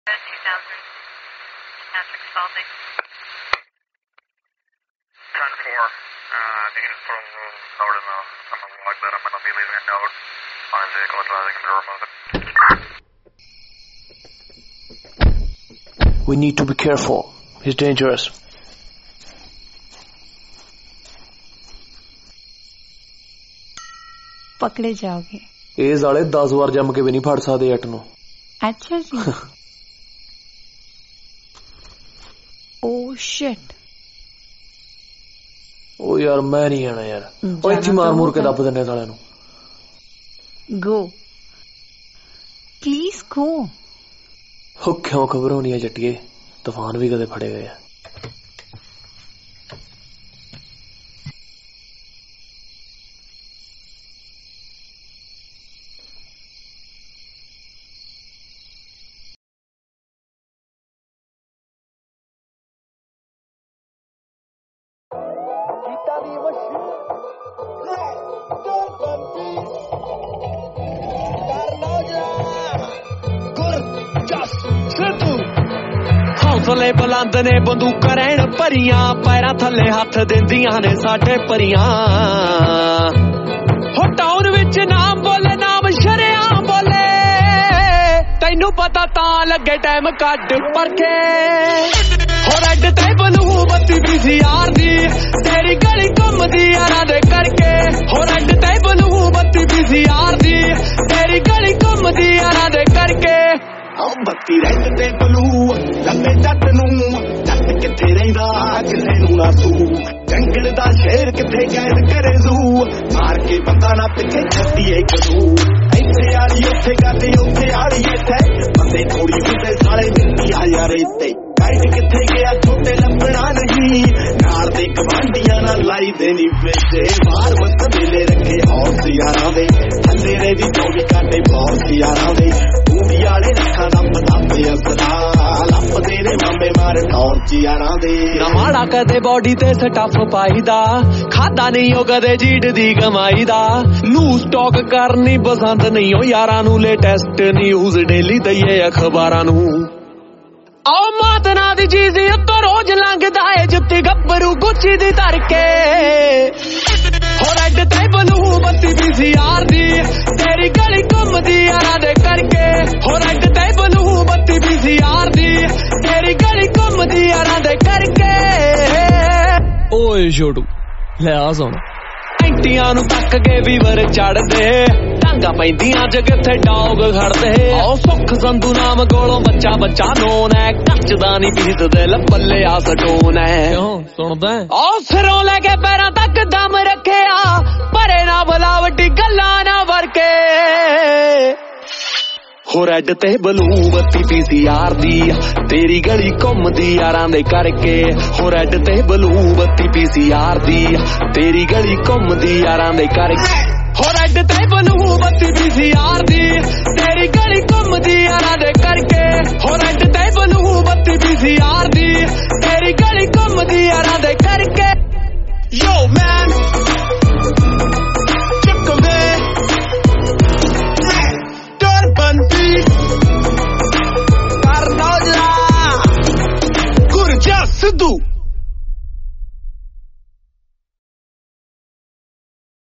We need to be careful. He's dangerous. पकड़े जाओगे। ਇਹ ਸਾਲੇ 10 ਵਾਰ ਜੰਮ ਕੇ ਵੀ ਨਹੀਂ ਫੜ ਸਕਦੇ ਜੱਟ ਨੂੰ। अच्छा जी। Oh shit। ਉਹ ਯਾਰ ਮੈਂ ਨਹੀਂ ਆਣਾ ਯਾਰ। ਉਹ ਇੱਥੇ ਮਾਰ ਮੂਰ ਕੇ ਦੱਬ ਦਿੰਨੇ ਸਾਲਿਆਂ ਨੂੰ। Go। Please go। ਉਹ ਕਿਉਂ ਘਬਰਾਉਣੀ ਆ ਜੱਟੀਏ, ਤੂਫਾਨ ਵੀ ਕਦੇ ਫੜੇ ਗਏ ਆ। ਹੌਸਲੇ ਬੁਲੰਦ ਨੇ ਬੰਦੂਕਾਂ ਰਹਿਣ ਭਰੀਆਂ, ਪੈਰਾਂ ਥੱਲੇ ਹੱਥ ਦਿੰਦੀਆਂ ਨੇ ਸਾਡੇ ਪਰੀਆਂ। ਹੋ ਟਾਊਨ ਵਿੱਚ ਨਾਮ ਬੋਲੇ, ਨਾਮ ਸ਼ਰਿਆਂ ਬੋਲੇ, ਤੈਨੂੰ ਪਤਾ ਤਾਂ ਲੱਗੇ ਟਾਈਮ ਕੱਢ ਪਰਖੇ। ਹੋ ਰੈਡ ਤੇ ਬਲੂ ਬੱਤੀ PCR ਦੀ, ਤੇਰੀ ਗਲੀ ਘੁੰਮਦੀ ਯਾਰਾਂ ਦੇ ਕਰਕੇ। ਹੋ ਰੈਡ ਤੇ ਬਲੂ ਬੱਤੀ PCR ਦੀ, ਤੇਰੀ ਗਲੀ ਘੁੰਮਦੀ ਯਾਰਾਂ ਦੇ ਕਰਕੇ। ਬੱਤੀ ਰੈਡ ਤੇ ਬਲੂ ਲੱਲੇ ਜੱਟ ਨੂੰ, ਜੱਟ ਕਿੱਥੇ ਰਹਿੰਦਾ ਕਿਸੇ ਨੂੰ ਨਾ ਸੂ। ਜੰਗਲ ਦਾ ਸ਼ੇਰ ਕਿੱਥੇ ਕੈਦ ਕਰੇ ਜ਼ੂ, ਮਾਰ ਕੇ ਬੰਦਾ ਨਾ ਪਿੱਛੇ ਛੱਡੀਏ ਕਦੂ। ਇੱਥੇ ਆਲੀ ਉੱਥੇ ਕਰਦੇ ਉੱਥੇ ਆਲੀ ਇੱਥੇ, ਬੰਦੇ ਥੋੜੀ ਹੁੰਦੇ ਸਾਲੇ ਮਿਲਦੀ ਆ ਯਾਰ ਇੱਥੇ। ਕਾਇਦ ਕਿੱਥੇ ਗਿਆ ਛੋਟੇ ਲੱਭਣਾ ਨਹੀਂ, ਨਾਲ ਦੇ ਗਵਾਂਢੀਆਂ ਨਾਲ ਲਾਈ ਦੇਣੀ ਵੇਚੇ। ਬਾਹਰ ਮਸਤ ਵੇਲੇ ਰੱਖੇ ਹੌਸ ਯਾਰਾਂ ਦੇ, ਥੱਲੇ ਦੇ ਵੀ 24 ਘੰਟੇ ਬਹੁਤ ਯਾਰਾਂ ਦੇ। ਪੂਰੀ ਵਾਲੇ ਰੱਖਾਂ ਦਾ ਪਤਾਪੇ ਅਸਰਾ, ਲੱਭਦੇ ਨੇ ਮਾਮੇ ਮਾਰੇ ਟੌਰਚ ਯਾਰਾਂ ਦੇ। ਨਾ ਮਾੜਾ ਕਦੇ ਬੋਡੀ ਤੇ ਸਟੱਫ ਪਾਈਦਾ, ਖਾਦਾ ਨਹੀਂ ਉਹ ਕਦੇ ਜੀੜ ਦੀ ਕਮਾਈ ਦਾ। ਨੂੰ ਸਟਾਕ ਕਰਨੀ ਪਸੰਦ ਨਹੀਂ ਉਹ ਯਾਰਾਂ ਨੂੰ, ਲੇਟੈਸਟ ਨਿਊਜ਼ ਡੇਲੀ ਦਈਏ ਅਖਬਾਰਾਂ ਨੂੰ। ਆਓ ਮਾਤਨਾ ਦੀ ਚੀਜ਼ ਉੱਤੋਂ ਰੋਜ਼ ਲੰਘਦਾ ਏ, ਜੁੱਤੀ ਗੱਭਰੂ ਗੁੱਚੀ ਦੀ ਧਰ ਕੇ। ਹੋ ਰੈਡ ਤੇ ਬਲੂ ਬੱਤੀ PCR ਦੀ, ਤੇਰੀ ਗਲੀ ਘੁੰਮਦੀ ਯਾਰਾਂ ਦੇ ਕਰਕੇ। ਹੋ ਰੈਡ ਤੇ ਬਲੂ ਬੱਤੀ PCR ਦੀ, ਤੇਰੀ ਗਲੀ ਘੁੰਮਦੀ ਯਾਰਾਂ ਦੇ ਕਰਕੇ। ਓਏ ਛੋਟੂ ਲੈ ਆ ਸੁਣ, ਐਂਟੀਆਂ ਨੂੰ ਤੱਕ ਕੇ ਵੀਵਰ ਚੜਦੇ, ਟਾਂਗਾ ਪੈਂਦੀਆਂ ਜ ਕਿੱਥੇ ਡੌਗ ਖੜਦੇ। ਆਓ ਸੁੱਖ ਸੰਧੂ ਨਾਮ ਕੋਲੋਂ ਬੱਚਾ ਬੱਚਾ ਨੋਨ ਹੈ, ਕੱਚਦਾ ਨੀ ਪੀਸ ਦਿਲ ਪੱਲੇ ਆ ਸਟੋਨ ਹੈ। ਸੁਣਦਾ ਆਓ ਸਿਰੋਂ ਲੈ ਕੇ ਪੈਰਾਂ ਤੱਕ ਦਮ ਰੱਖਿਆ, ਭਰੇ ਨਾ ਬਲਾਵਟੀ ਗੱਲਾਂ ਨਾ ਵਰਕੇ। ਹੋ ਰੈਡ ਤੇ ਬਲੂ ਬੱਤੀ PCR ਦੀ, ਤੇਰੀ ਗਲੀ ਘੁੰਮਦੀ ਯਾਰਾਂ ਦੇ ਕਰਕੇ। ਹੋ ਰੈਡ ਤੇ ਬਲੂ ਬੱਤੀ PCR ਦੀ, ਤੇਰੀ ਗਲੀ ਘੁੰਮਦੀ ਯਾਰਾਂ ਦੇ ਕਰਕੇ। ਹੋ ਰੈਡ ਤੇ ਬਲੂ ਬੱਤੀ PCR